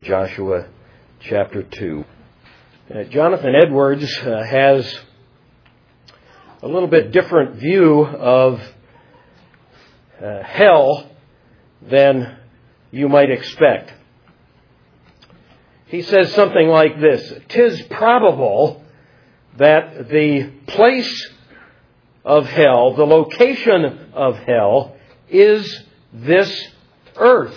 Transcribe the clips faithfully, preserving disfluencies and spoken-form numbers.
Joshua chapter two. Uh, Jonathan Edwards uh, has a little bit different view of uh, hell than you might expect. He says something like this: "'Tis probable that the place of hell, the location of hell, is this earth."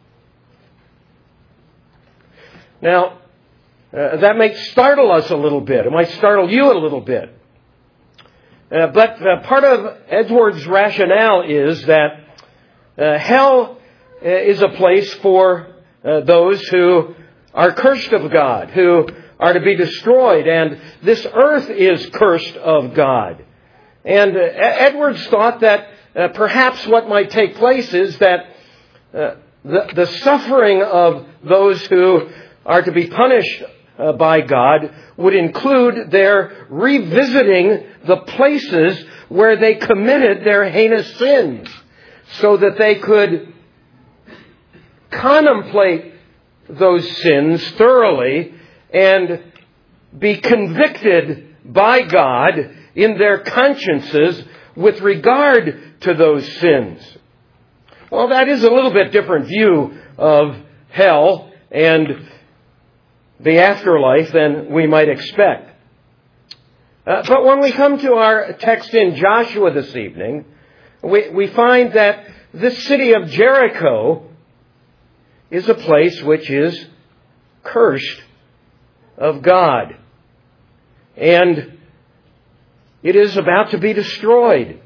Now, uh, that might startle us a little bit. It might startle you a little bit. Uh, but uh, part of Edwards' rationale is that uh, hell uh, is a place for uh, those who are cursed of God, who are to be destroyed. And this earth is cursed of God. And uh, Edwards thought that uh, perhaps what might take place is that uh, the, the suffering of those who are to be punished uh, by God would include their revisiting the places where they committed their heinous sins, so that they could contemplate those sins thoroughly and be convicted by God in their consciences with regard to those sins. Well, that is a little bit different view of hell and the afterlife than we might expect. Uh, but when we come to our text in Joshua this evening, we, we find that this city of Jericho is a place which is cursed of God. And it is about to be destroyed.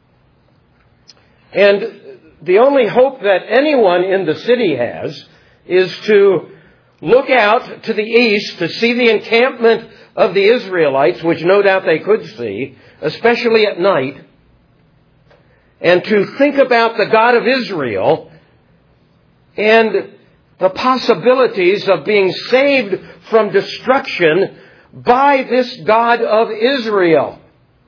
And the only hope that anyone in the city has is to look out to the east to see the encampment of the Israelites, which no doubt they could see, especially at night, and to think about the God of Israel and the possibilities of being saved from destruction by this God of Israel.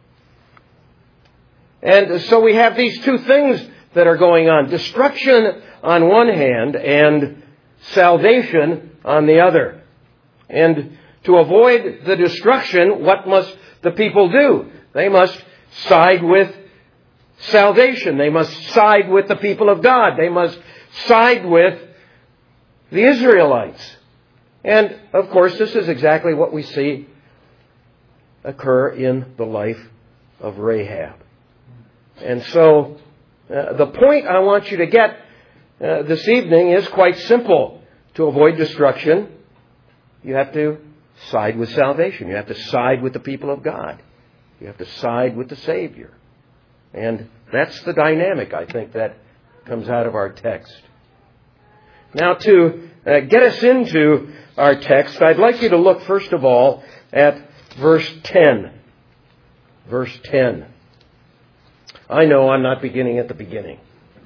And so we have these two things that are going on: destruction on one hand and salvation on the other. And to avoid the destruction, what must the people do? They must side with salvation. They must side with the people of God. They must side with the Israelites. And, of course, this is exactly what we see occur in the life of Rahab. And so, uh, the point I want you to get uh, this evening is quite simple. To avoid destruction, you have to side with salvation. You have to side with the people of God. You have to side with the Savior. And that's the dynamic, I think, that comes out of our text. Now, to uh, get us into our text, I'd like you to look, first of all, at verse ten. Verse ten. I know I'm not beginning at the beginning.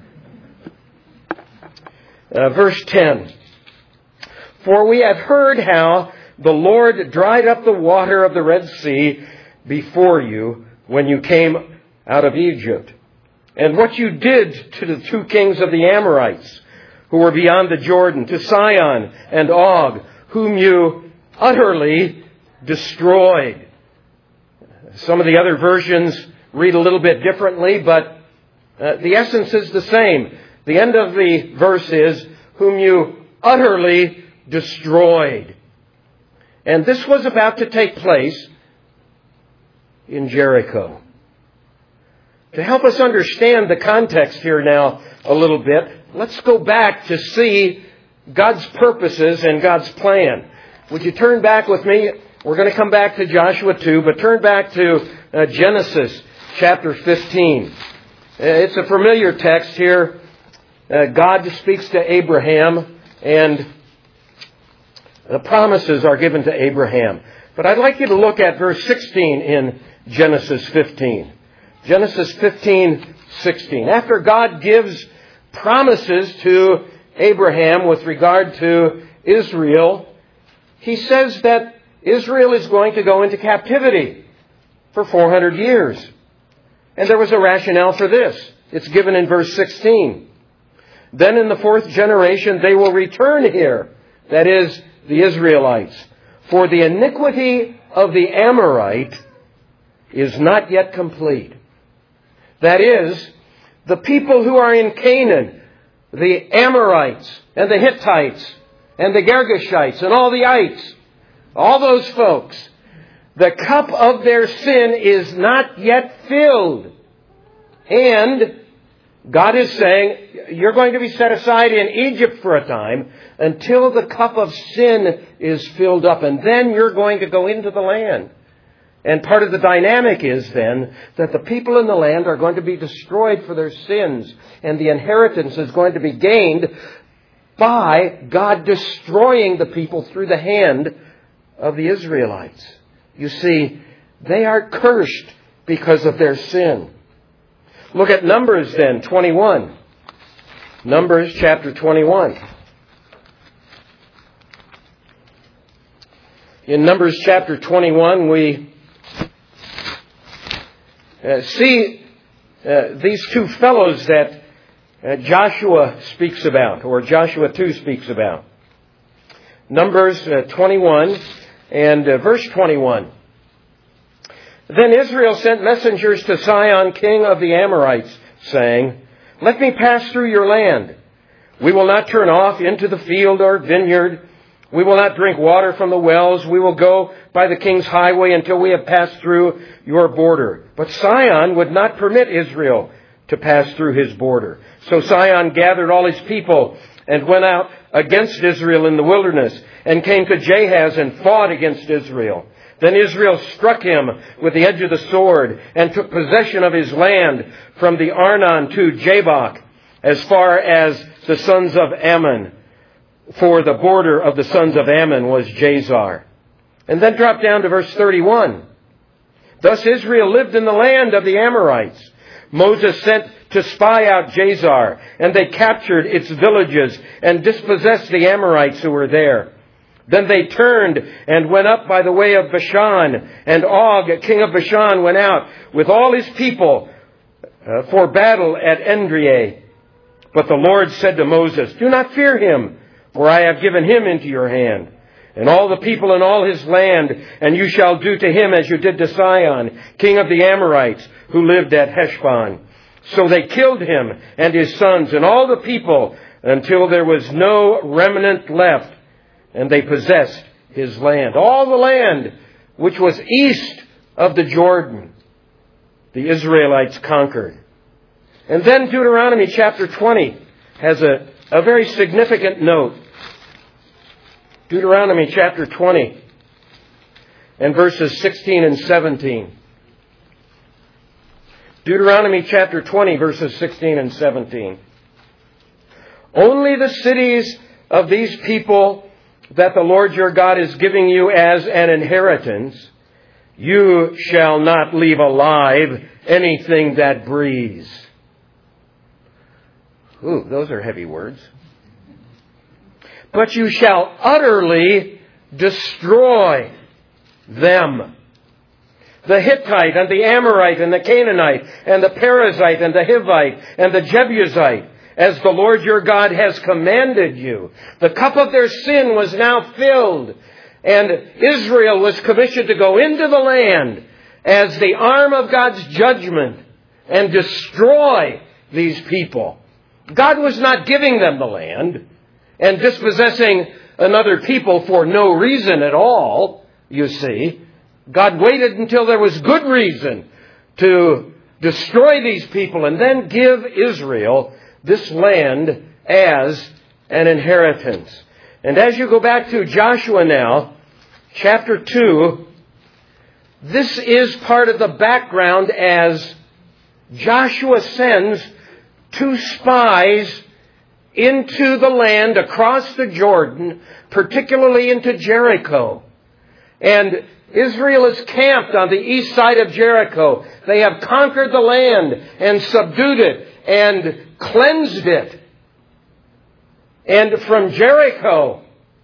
Uh, verse ten. "For we have heard how the Lord dried up the water of the Red Sea before you when you came out of Egypt, and what you did to the two kings of the Amorites who were beyond the Jordan, to Sihon and Og, whom you utterly destroyed." Some of the other versions read a little bit differently, but uh, the essence is the same. The end of the verse is, "whom you utterly destroyed." And this was about to take place in Jericho. To help us understand the context here now a little bit, let's go back to see God's purposes and God's plan. Would you turn back with me? We're going to come back to Joshua two, but turn back to uh, Genesis chapter fifteen. Uh, it's a familiar text here. Uh, God speaks to Abraham, and the promises are given to Abraham. But I'd like you to look at verse sixteen in Genesis fifteen. Genesis fifteen, sixteen. After God gives promises to Abraham with regard to Israel, He says that Israel is going to go into captivity for four hundred years. And there was a rationale for this. It's given in verse sixteen. "Then in the fourth generation they will return here that is, the Israelites. For the iniquity of the Amorite is not yet complete. That is, the people who are in Canaan, the Amorites and the Hittites and the Girgashites and all the ites, all those folks, the cup of their sin is not yet filled. And God is saying, you're going to be set aside in Egypt for a time until the cup of sin is filled up. And then you're going to go into the land. And part of the dynamic is then that the people in the land are going to be destroyed for their sins. And the inheritance is going to be gained by God destroying the people through the hand of the Israelites. You see, they are cursed because of their sin. Look at Numbers then, twenty-one. Numbers chapter twenty-one. In Numbers chapter twenty-one, we uh, see uh, these two fellows that uh, Joshua speaks about, or Joshua two speaks about. Numbers uh, twenty-one and uh, verse twenty-one. Then Israel sent messengers to Sihon, king of the Amorites, saying, let me pass through your land. We will not turn off into the field or vineyard. We will not drink water from the wells. We will go by the king's highway until we have passed through your border. But Sihon would not permit Israel to pass through his border. So Sihon gathered all his people and went out against Israel in the wilderness and came to Jahaz and fought against Israel. Then Israel struck him with the edge of the sword and took possession of his land from the Arnon to Jabbok, as far as the sons of Ammon. For the border of the sons of Ammon was Jazar. And then drop down to verse thirty-one. Thus Israel lived in the land of the Amorites. Moses sent to spy out Jazar, and they captured its villages and dispossessed the Amorites who were there. Then they turned and went up by the way of Bashan, and Og, king of Bashan, went out with all his people uh, for battle at Endrei. But the Lord said to Moses, do not fear him, for I have given him into your hand, and all the people in all his land, and you shall do to him as you did to Sihon, king of the Amorites, who lived at Heshbon. So they killed him and his sons and all the people until there was no remnant left. And they possessed his land. All the land which was east of the Jordan, the Israelites conquered. And then Deuteronomy chapter twenty has a, a very significant note. Deuteronomy chapter twenty and verses sixteen and seventeen. Deuteronomy chapter twenty, verses sixteen and seventeen. Only the cities of these people that the Lord your God is giving you as an inheritance, you shall not leave alive anything that breathes. Ooh, those are heavy words. But you shall utterly destroy them. The Hittite and the Amorite and the Canaanite and the Perizzite and the Hivite and the Jebusite, as the Lord your God has commanded you. The cup of their sin was now filled, and Israel was commissioned to go into the land as the arm of God's judgment and destroy these people. God was not giving them the land and dispossessing another people for no reason at all, you see. God waited until there was good reason to destroy these people and then give Israel this land as an inheritance. And as you go back to Joshua now, chapter two, this is part of the background as Joshua sends two spies into the land across the Jordan, particularly into Jericho. And Israel is camped on the east side of Jericho. They have conquered the land and subdued it and cleansed it. And from Jericho,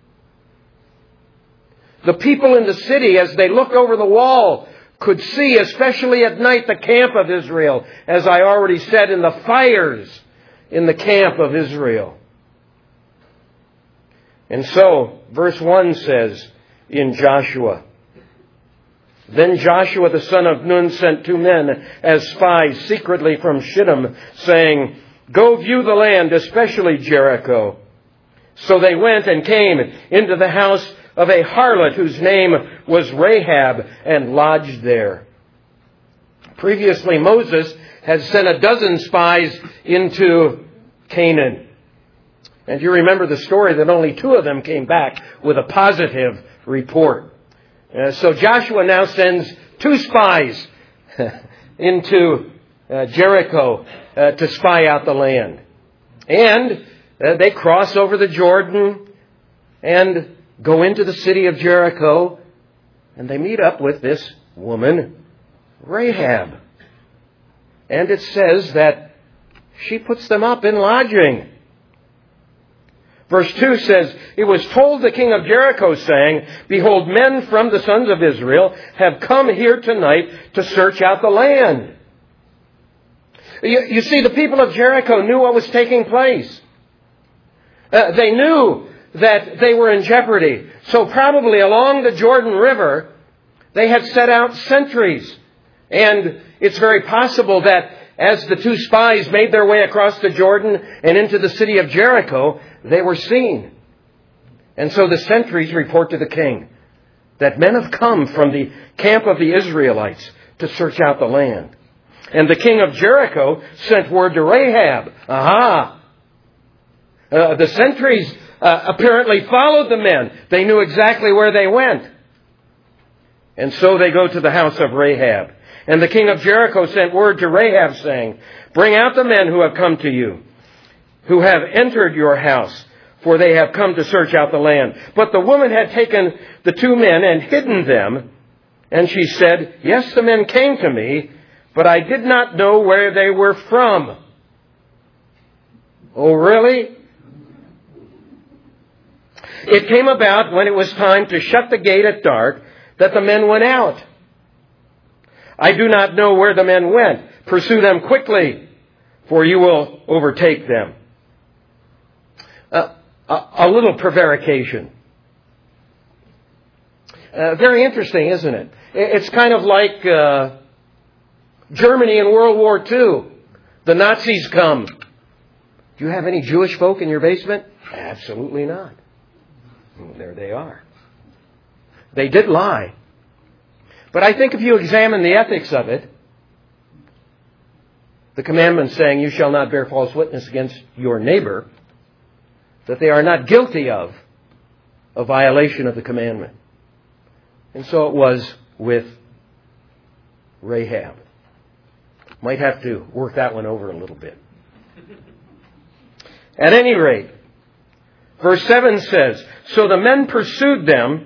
the people in the city, as they looked over the wall, could see, especially at night, the camp of Israel, as I already said, in the fires in the camp of Israel. And so, verse one says in Joshua, Then Joshua the son of Nun sent two men as spies secretly from Shittim, saying, Go view the land, especially Jericho. So they went and came into the house of a harlot whose name was Rahab, and lodged there. Previously, Moses had sent a dozen spies into Canaan. And you remember the story that only two of them came back with a positive report. Uh, so Joshua now sends two spies into uh, Jericho uh, to spy out the land. And uh, they cross over the Jordan and go into the city of Jericho. And they meet up with this woman, Rahab. And it says that she puts them up in lodging. Verse two says, It was told the king of Jericho, saying, Behold, men from the sons of Israel have come here tonight to search out the land. You, you see, the people of Jericho knew what was taking place. Uh, they knew that they were in jeopardy. So probably along the Jordan River, they had set out sentries. And it's very possible that as the two spies made their way across the Jordan and into the city of Jericho, they were seen. And so the sentries report to the king that men have come from the camp of the Israelites to search out the land. And the king of Jericho sent word to Rahab. Aha! Uh, the sentries uh, apparently followed the men. They knew exactly where they went. And so they go to the house of Rahab. And the king of Jericho sent word to Rahab, saying, Bring out the men who have come to you, who have entered your house, for they have come to search out the land. But the woman had taken the two men and hidden them. And she said, Yes, the men came to me, but I did not know where they were from. Oh, really? It came about when it was time to shut the gate at dark that the men went out. I do not know where the men went. Pursue them quickly, for you will overtake them. Uh, a, a little prevarication. Uh, very interesting, isn't it? It's kind of like uh, Germany in World War Two. The Nazis come. Do you have any Jewish folk in your basement? Absolutely not. Well, there they are. They did lie. But I think if you examine the ethics of it, the commandment saying, You shall not bear false witness against your neighbor, that they are not guilty of a violation of the commandment. And so it was with Rahab. Might have to work that one over a little bit. At any rate, verse seven says, So the men pursued them.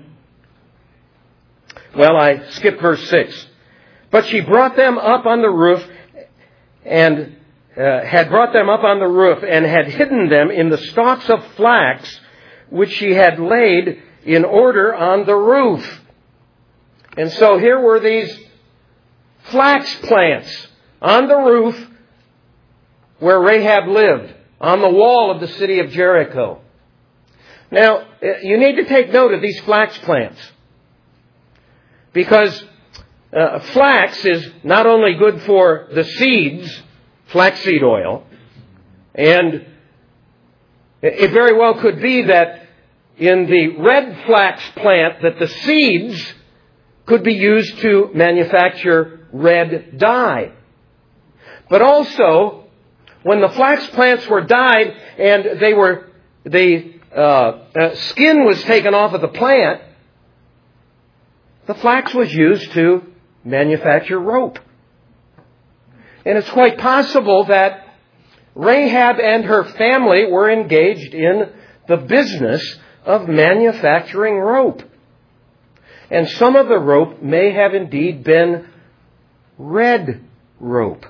Well, I skipped verse six. But she brought them up on the roof and uh, had brought them up on the roof and had hidden them in the stalks of flax which she had laid in order on the roof. And so here were these flax plants on the roof where Rahab lived, on the wall of the city of Jericho. Now, you need to take note of these flax plants. Because uh, flax is not only good for the seeds, flaxseed oil, and it very well could be that in the red flax plant that the seeds could be used to manufacture red dye. But also, when the flax plants were dyed and they were the uh, uh, skin was taken off of the plant, the flax was used to manufacture rope. And it's quite possible that Rahab and her family were engaged in the business of manufacturing rope. And some of the rope may have indeed been red rope.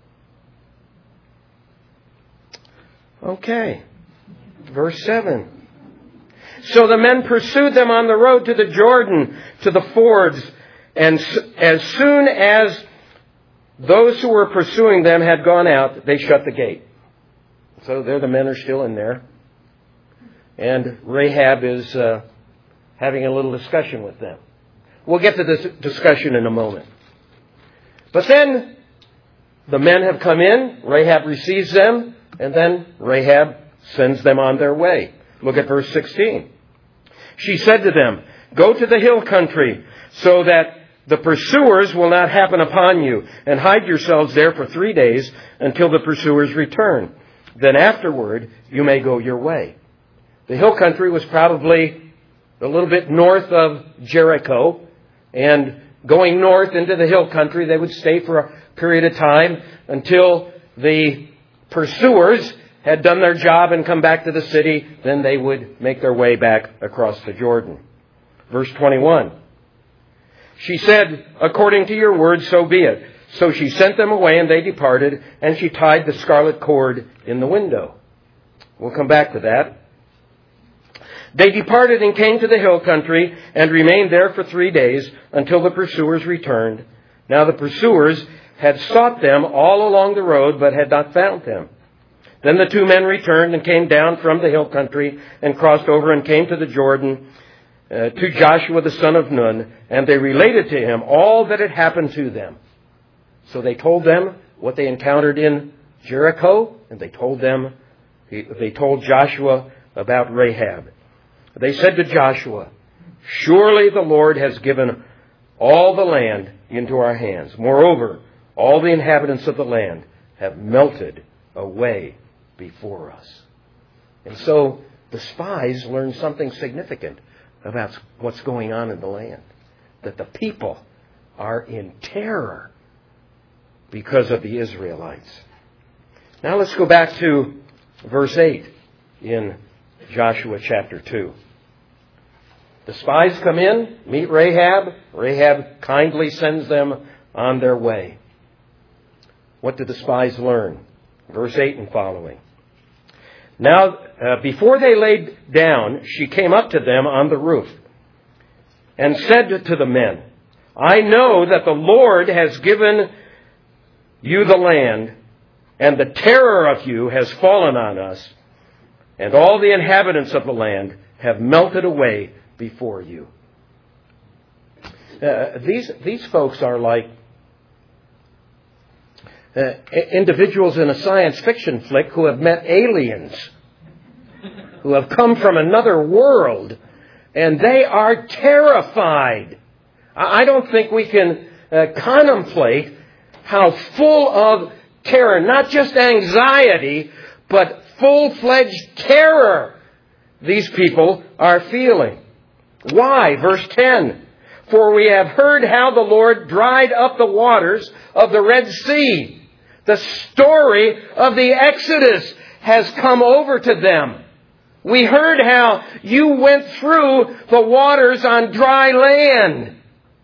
Okay. Verse seven. So the men pursued them on the road to the Jordan, to the fords, and as soon as those who were pursuing them had gone out, they shut the gate. So there the men are still in there. and Rahab is uh, having a little discussion with them. We'll get to this discussion in a moment. But then the men have come in, Rahab receives them, and then Rahab sends them on their way. Look at verse sixteen. She said to them, "Go to the hill country, so that the pursuers will not happen upon you, and hide yourselves there for three days until the pursuers return. Then afterward you may go your way." The hill country was probably a little bit north of Jericho, and going north into the hill country, they would stay for a period of time until the pursuers had done their job and come back to the city. Then they would make their way back across the Jordan. Verse twenty-one. She said, "According to your word, so be it." So she sent them away, and they departed, and she tied the scarlet cord in the window. We'll come back to that. They departed and came to the hill country and remained there for three days until the pursuers returned. Now the pursuers had sought them all along the road, but had not found them. Then the two men returned and came down from the hill country and crossed over and came to the Jordan uh, to Joshua the son of Nun, and they related to him all that had happened to them. So they told them what they encountered in Jericho, and they told them, they told Joshua about Rahab. They said to Joshua, "Surely the Lord has given all the land into our hands. Moreover, all the inhabitants of the land have melted away before us." And so the spies learned something significant about what's going on in the land. That the people are in terror because of the Israelites. Now let's go back to verse eight in Joshua chapter two. The spies come in, meet Rahab. Rahab kindly sends them on their way. What did the spies learn? Verse eight and following. Now, uh, before they laid down, she came up to them on the roof and said to the men, "I know that the Lord has given you the land, and the terror of you has fallen on us, and all the inhabitants of the land have melted away before you." Uh, these these folks are like uh, individuals in a science fiction flick who have met aliens, who have come from another world, and they are terrified. I don't think we can uh, contemplate how full of terror, not just anxiety, but full-fledged terror these people are feeling. Why? Verse ten. "For we have heard how the Lord dried up the waters of the Red Sea." The story of the Exodus has come over to them. We heard how you went through the waters on dry land.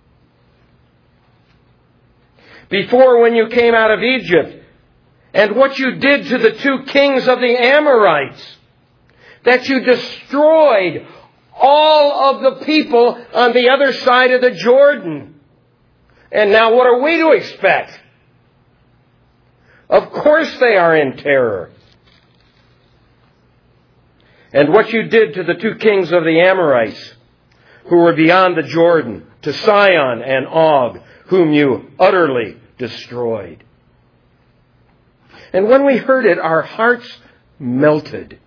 Before, when you came out of Egypt, and what you did to the two kings of the Amorites, that you destroyed all of the people on the other side of the Jordan. And now what are we to expect? Of course they are in terror. And what you did to the two kings of the Amorites, who were beyond the Jordan, to Sihon and Og, whom you utterly destroyed. And when we heard it, our hearts melted.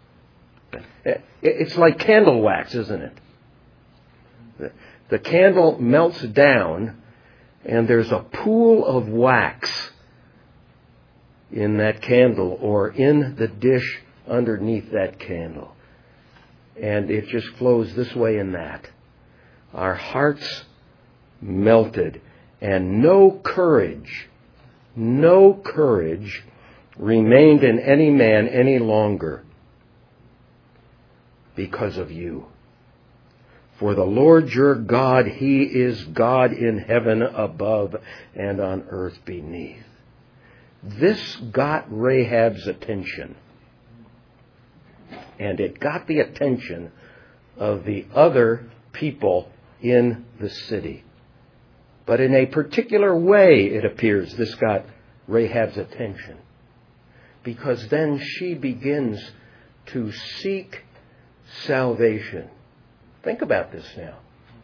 It's like candle wax, isn't it? The candle melts down, and there's a pool of wax in that candle, or in the dish underneath that candle. And it just flows this way and that. Our hearts melted, and no courage, no courage remained in any man any longer because of you. For the Lord your God, He is God in heaven above and on earth beneath. This got Rahab's attention. And it got the attention of the other people in the city. But in a particular way, it appears, this got Rahab's attention. Because then she begins to seek salvation. Think about this now.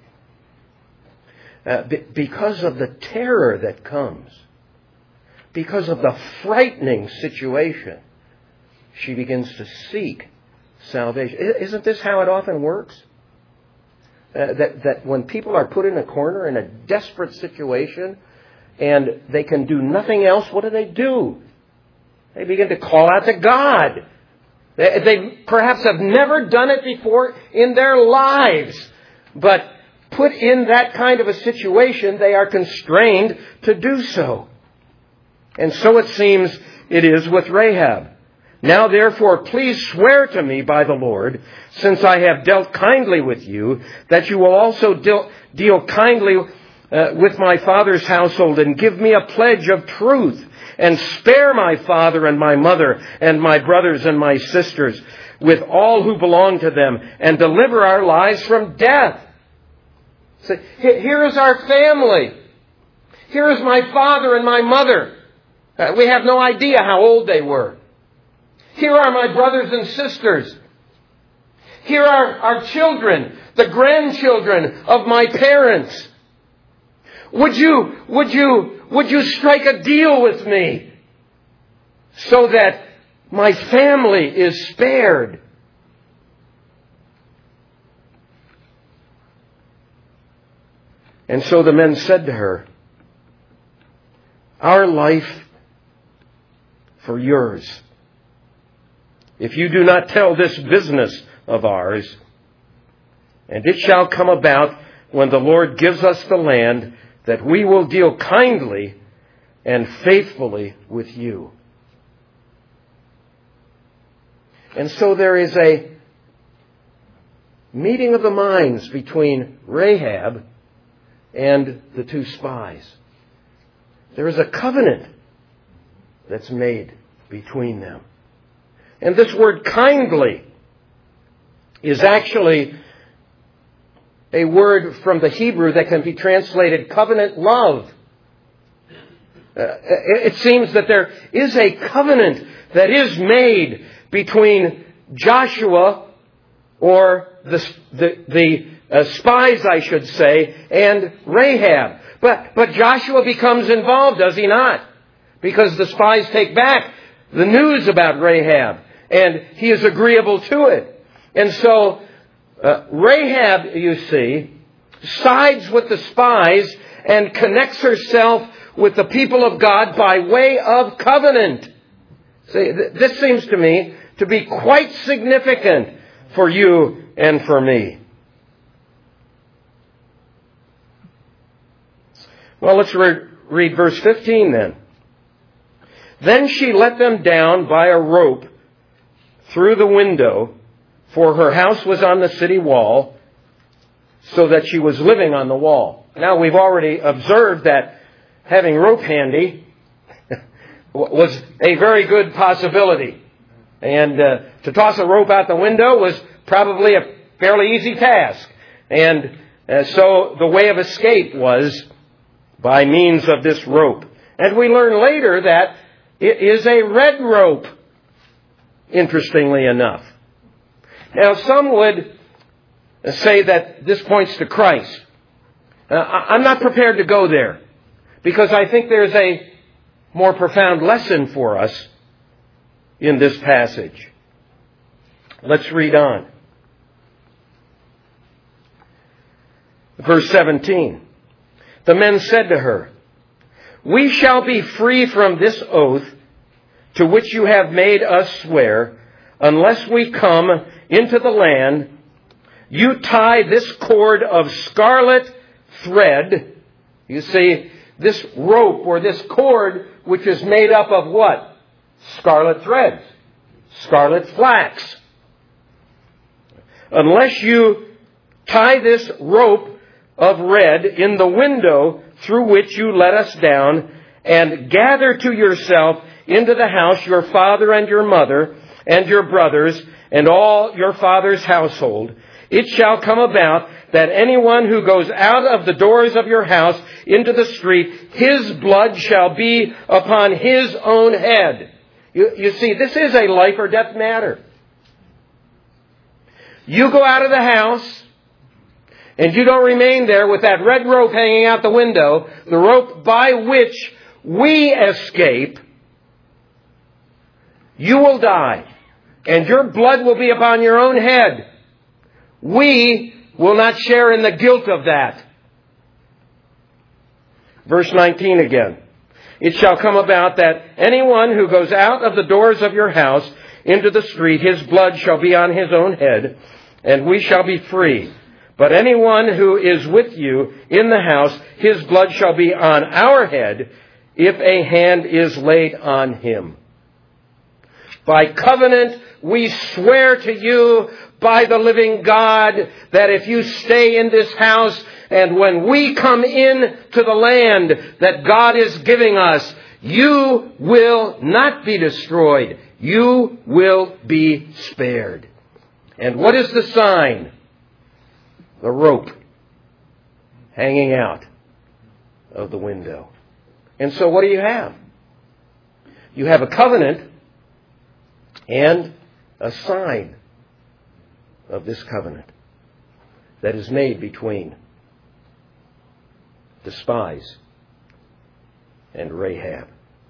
Uh, b- because of the terror that comes, because of the frightening situation, she begins to seek salvation. Isn't this how it often works? Uh, that, that when people are put in a corner in a desperate situation and they can do nothing else, what do they do? They begin to call out to God. They, they perhaps have never done it before in their lives, but put in that kind of a situation, they are constrained to do so. And so it seems it is with Rahab. Now therefore, please swear to me by the Lord, since I have dealt kindly with you, that you will also deal, deal kindly uh, with my father's household, and give me a pledge of truth, and spare my father and my mother and my brothers and my sisters with all who belong to them, and deliver our lives from death. So here is our family. Here is my father and my mother. Uh, we have no idea how old they were. Here are my brothers and sisters. Here are our children, the grandchildren of my parents. Would you, would you, would you strike a deal with me so that my family is spared? And so the men said to her, our life for yours. If you do not tell this business of ours, and it shall come about when the Lord gives us the land, that we will deal kindly and faithfully with you. And so there is a meeting of the minds between Rahab and the two spies. There is a covenant that's made between them. And this word kindly is actually a word from the Hebrew that can be translated covenant love. Uh, it seems that there is a covenant that is made between Joshua, or the, the, the uh, spies, I should say, and Rahab. But, but Joshua becomes involved, does he not? Because the spies take back the news about Rahab, and he is agreeable to it. And so uh, Rahab, you see, sides with the spies and connects herself with the people of God by way of covenant. See, th- this seems to me to be quite significant for you and for me. Well, let's re- read verse fifteen then. Then she let them down by a rope through the window, for her house was on the city wall, so that she was living on the wall. Now, we've already observed that having rope handy was a very good possibility. And uh, to toss a rope out the window was probably a fairly easy task. And uh, so the way of escape was by means of this rope. And we learn later that it is a red rope, interestingly enough. Now, some would say that this points to Christ. Uh, I'm not prepared to go there, because I think there's a more profound lesson for us in this passage. Let's read on. Verse seventeen. The men said to her, we shall be free from this oath to which you have made us swear, unless we come into the land. You tie this cord of scarlet thread. You see, this rope or this cord, which is made up of what? Scarlet threads. Scarlet flax. Unless you tie this rope of red in the window through which you let us down, and gather to yourself into the house your father and your mother and your brothers and all your father's household, it shall come about that anyone who goes out of the doors of your house into the street, his blood shall be upon his own head. You, you see, this is a life or death matter. you go out of the house and you don't remain there with that red rope hanging out the window, the rope by which we escape, you will die, and your blood will be upon your own head. We will not share in the guilt of that. Verse nineteen again. It shall come about that anyone who goes out of the doors of your house into the street, his blood shall be on his own head, and we shall be free. But anyone who is with you in the house, his blood shall be on our head, if a hand is laid on him. By covenant, we swear to you by the living God that if you stay in this house, and when we come in to the land that God is giving us, you will not be destroyed. You will be spared. And what is the sign? The rope hanging out of the window. And so what do you have? You have a covenant and a sign of this covenant that is made between the spies and Rahab.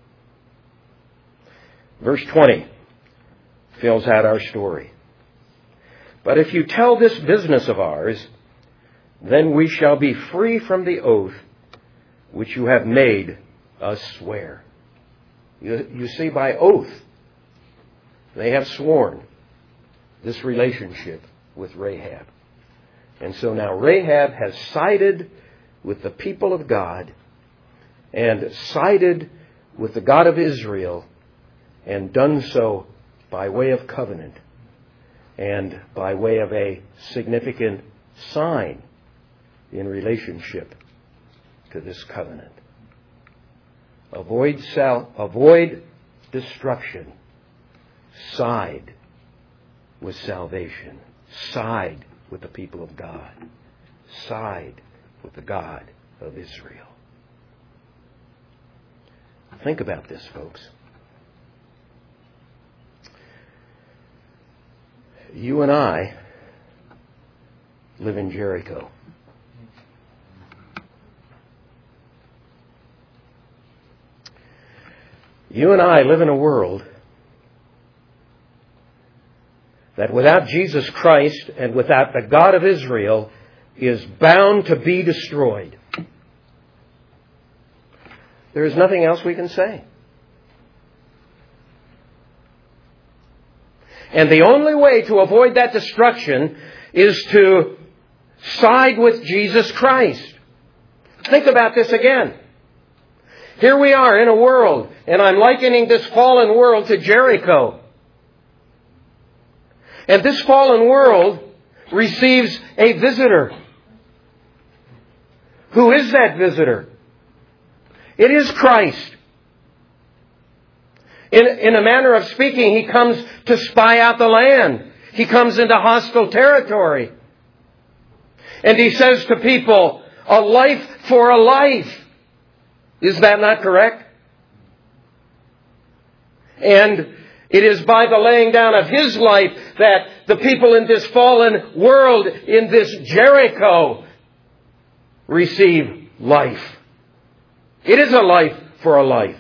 Verse twenty fills out our story. But if you tell this business of ours, then we shall be free from the oath which you have made us swear. You, you see, by oath, they have sworn this relationship with Rahab. And so now Rahab has sided with the people of God and sided with the God of Israel, and done so by way of covenant and by way of a significant sign in relationship to this covenant. Avoid sal- avoid destruction. Side with salvation. Side with the people of God. Side with the God of Israel. Think about this, folks. You and I live in Jericho. You and I live in a world that without Jesus Christ and without the God of Israel is bound to be destroyed. There is nothing else we can say. And the only way to avoid that destruction is to side with Jesus Christ. Think about this again. Here we are in a world, and I'm likening this fallen world to Jericho. And this fallen world receives a visitor. Who is that visitor? It is Christ. In, in a manner of speaking, He comes to spy out the land. He comes into hostile territory. And He says to people, a life for a life. Is that not correct? And it is by the laying down of His life that the people in this fallen world, in this Jericho, receive life. It is a life for a life.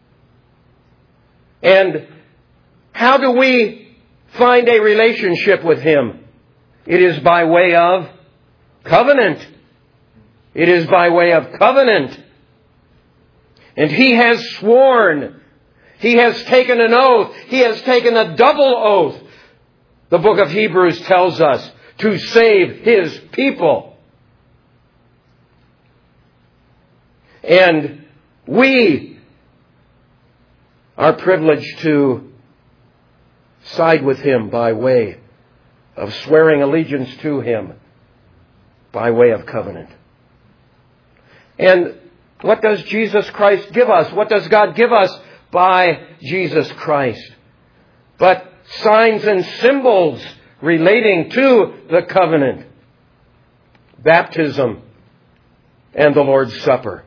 And how do we find a relationship with Him? It is by way of covenant. It is by way of covenant. And He has sworn. He has taken an oath. He has taken a double oath. The book of Hebrews tells us to save His people. And we are privileged to side with Him by way of swearing allegiance to Him by way of covenant. And what does Jesus Christ give us? What does God give us by Jesus Christ? But signs and symbols relating to the covenant. Baptism and the Lord's Supper.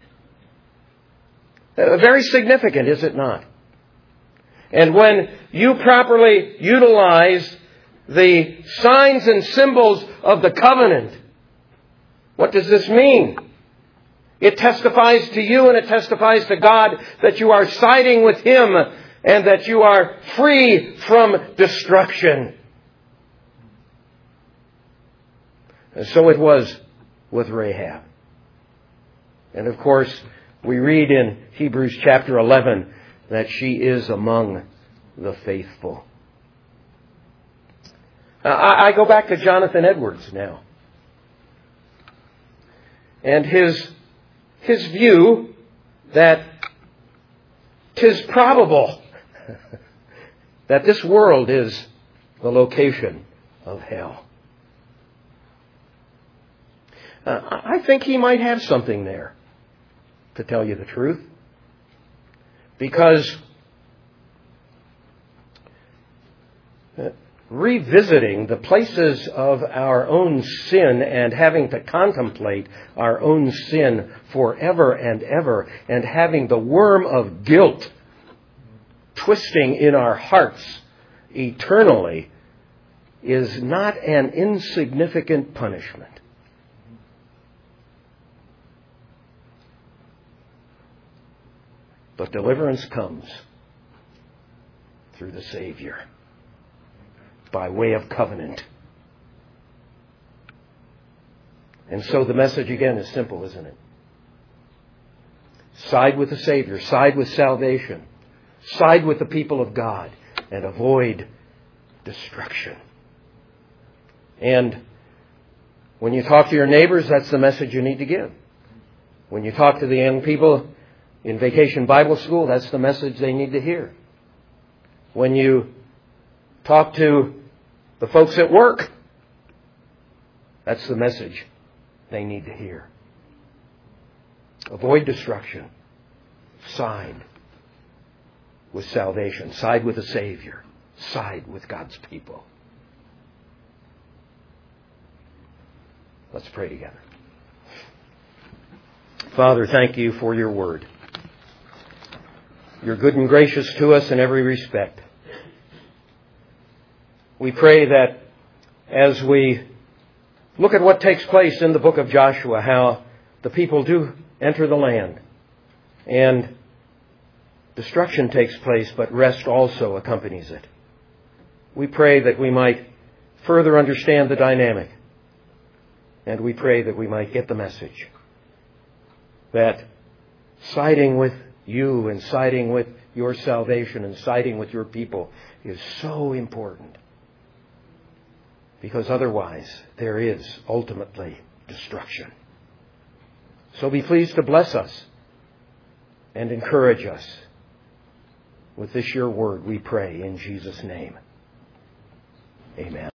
Very significant, is it not? And when you properly utilize the signs and symbols of the covenant. What does this mean? It testifies to you and it testifies to God that you are siding with Him and that you are free from destruction. And so it was with Rahab. And of course, we read in Hebrews chapter eleven that she is among the faithful. I go back to Jonathan Edwards now. And his, his view that 'tis probable that this world is the location of hell. Uh, I think he might have something there, to tell you the truth. Because uh, revisiting the places of our own sin and having to contemplate our own sin forever and ever and having the worm of guilt twisting in our hearts eternally is not an insignificant punishment. But deliverance comes through the Savior by way of covenant. And so the message again is simple, isn't it? Side with the Savior, side with salvation, side with the people of God, and avoid destruction. And when you talk to your neighbors, that's the message you need to give. When you talk to the young people in Vacation Bible School, that's the message they need to hear. When you talk to the folks at work, that's the message they need to hear. Avoid destruction. Side with salvation. Side with the Savior. Side with God's people. Let's pray together. Father, thank you for your word. You're good and gracious to us in every respect. We pray that as we look at what takes place in the book of Joshua, how the people do enter the land and destruction takes place, but rest also accompanies it. We pray that we might further understand the dynamic, and we pray that we might get the message that siding with you and siding with your salvation and siding with your people is so important. Because otherwise, there is ultimately destruction. So be pleased to bless us and encourage us with this your word, we pray in Jesus' name. Amen.